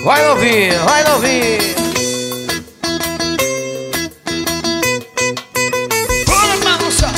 Vai novinha, vai novinha. Bora balançar.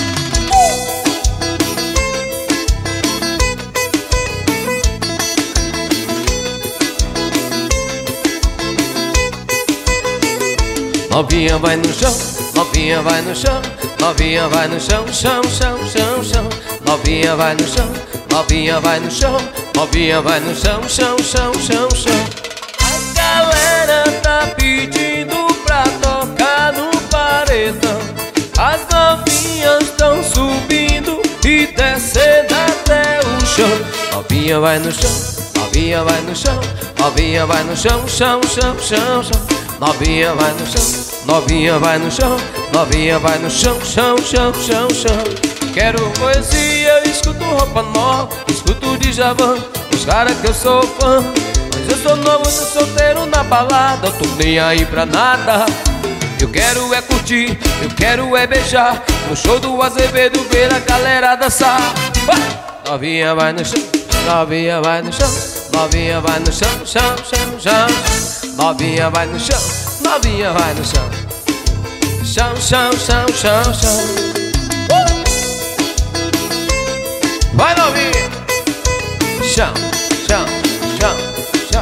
Novinha vai no chão, novinha vai no chão, novinha vai no chão, chão, chão, chão, chão. Novinha vai no chão, novinha vai no chão, novinha vai no chão, chão, chão, chão, chão. A galera tá pedindo pra tocar no paredão. As novinhas tão subindo e descendo até o chão. Novinha vai no chão, novinha vai no chão, novinha vai no chão, chão, chão, chão, chão. Novinha vai no chão, novinha vai no chão, novinha vai no chão, chão, chão, chão, chão. Quero poesia, eu escuto roupa nova, escuto Djavan, os caras que eu sou fã. Mas eu sou novo, eu sou solteiro na balada, eu tô nem aí pra nada. Eu quero é curtir, eu quero é beijar, no show do Azevedo ver a galera dançar. Novinha vai no chão, novinha vai no chão, novinha vai no chão, chão, chão, chão. Novinha vai no chão, novinha vai no chão, chão, chão, chão, chão, chão. Vai novinha, chão, chão, chão, chão.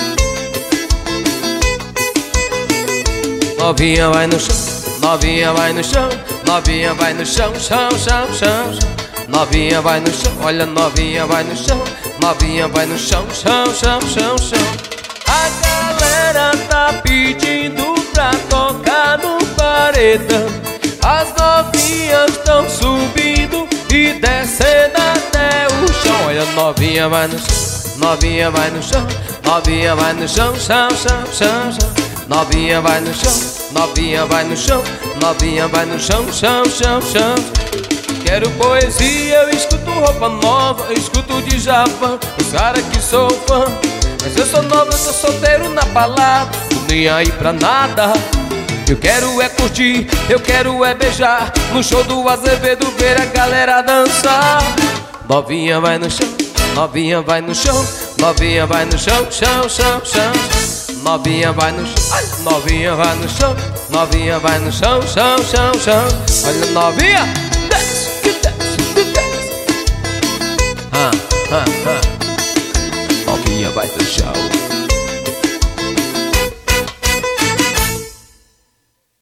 Novinha vai no chão, novinha vai no chão, novinha vai no chão, chão, chão, chão, chão. Novinha vai no chão, olha, novinha vai no chão, novinha vai no chão, chão, chão, chão, chão. A galera tá pedindo pra tocar no paredão. As novinhas tão subindo e descendo até o chão. Olha, novinha vai no chão, novinha vai no chão, novinha vai no chão, chão, chão, chão, chão. Novinha vai no chão, novinha vai no chão, novinha vai no chão, chão, chão, chão. Quero poesia, eu escuto roupa nova, eu escuto Djavan, os caras que sou fã. Mas eu sou novo, eu sou solteiro na balada, tô nem aí pra nada. Eu quero é curtir, eu quero é beijar, no show do Azevedo ver a galera dançar. Novinha vai no chão, novinha vai no chão, novinha vai no chão, chão, chão, chão. Novinha vai no chão, novinha vai no chão, novinha vai no chão, chão, chão, chão. Olha, novinha, desce, que desce, que desce. Novinha vai no chão.